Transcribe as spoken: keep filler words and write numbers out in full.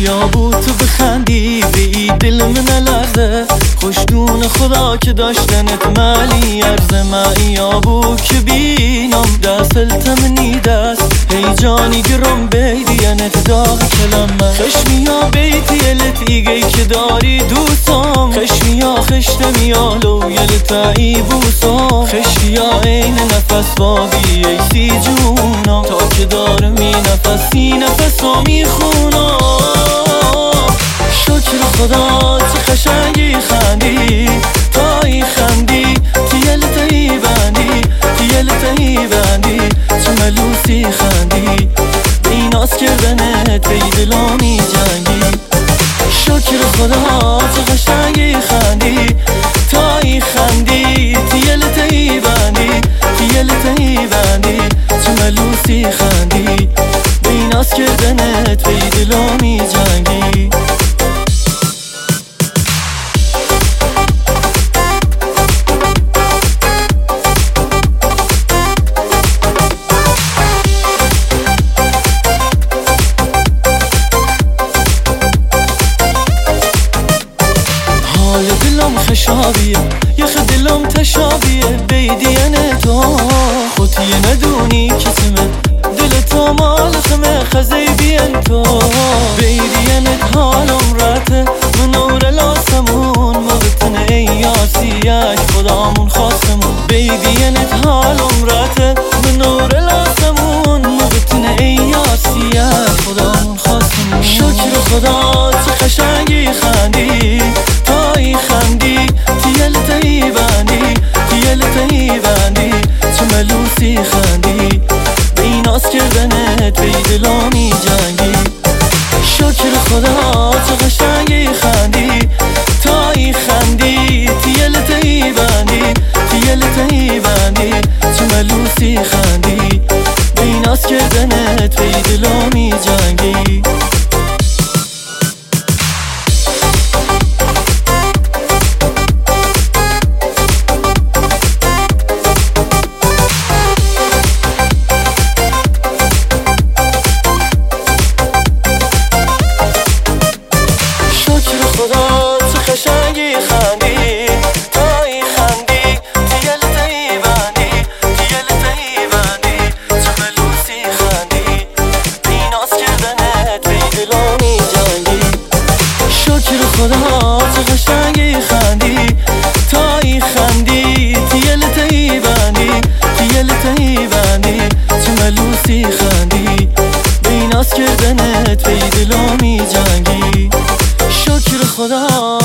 بیا بو تو بخندی به ای دل من لرزه، خوشدون خدا که داشتنت مالی ارزه. معیا بو که بینم دست منی دست هیجانی گرم بیدینت داغ کلمه. خشمیا بیتی یلت ایگی که داری دوستم، خشمیا خشتمیا لو یلتا ای بوسم. خشیا این نفس بابی ایسی جونم، تا که دارمی نفسی نفسو میخونم. شکر خدا چه قشنگی خندی، تایی خندی تیلتایی بندی تیلتایی بندی، چه ملوسی خندی بیناس کردنت بی دلا می جنگی. شکر خدا چه قشنگی خندی، تایی خندی تیلتایی بندی تیلتایی بندی، چه ملوسی خندی بیناس کردنت بی دلا می جنگی. دلم خشابیه یخ دلم تشابیه بیدینه تو خودی ندونی کتمه دل تو مال خمه خزی بین تو. بیدینت حالم راته منور لاسمون مبتن ایاسیک خدامون خواستمون. بیدینت حالم راته منور لاسمون مبتن ایاسیک خدامون خواستمون. شکر خدا چه قشنگی خندی، تایی خندی تیلتایی بندی تیلتایی بندی، چه ملوسی خندی بیناس کردنت بی دلا می جنگی. شکر خدا چه قشنگی خندی، تایی خندی تیلتایی بندی تیلتایی بندی، چه ملوسی خندی بیناس کردنت بی دلا می جنگی. خدا چه قشنگی خندی، تایی خندی تیلتایی بندی تیلتایی بندی، چه ملوسی خندی بیناس کردنت بی دلا می جنگی. شکر خدا چه قشنگی خندی، تایی خندی تیلتایی بندی تیلتایی بندی، چه ملوسی خندی بیناس کردنت بی دلا می جنگی. شکر خدا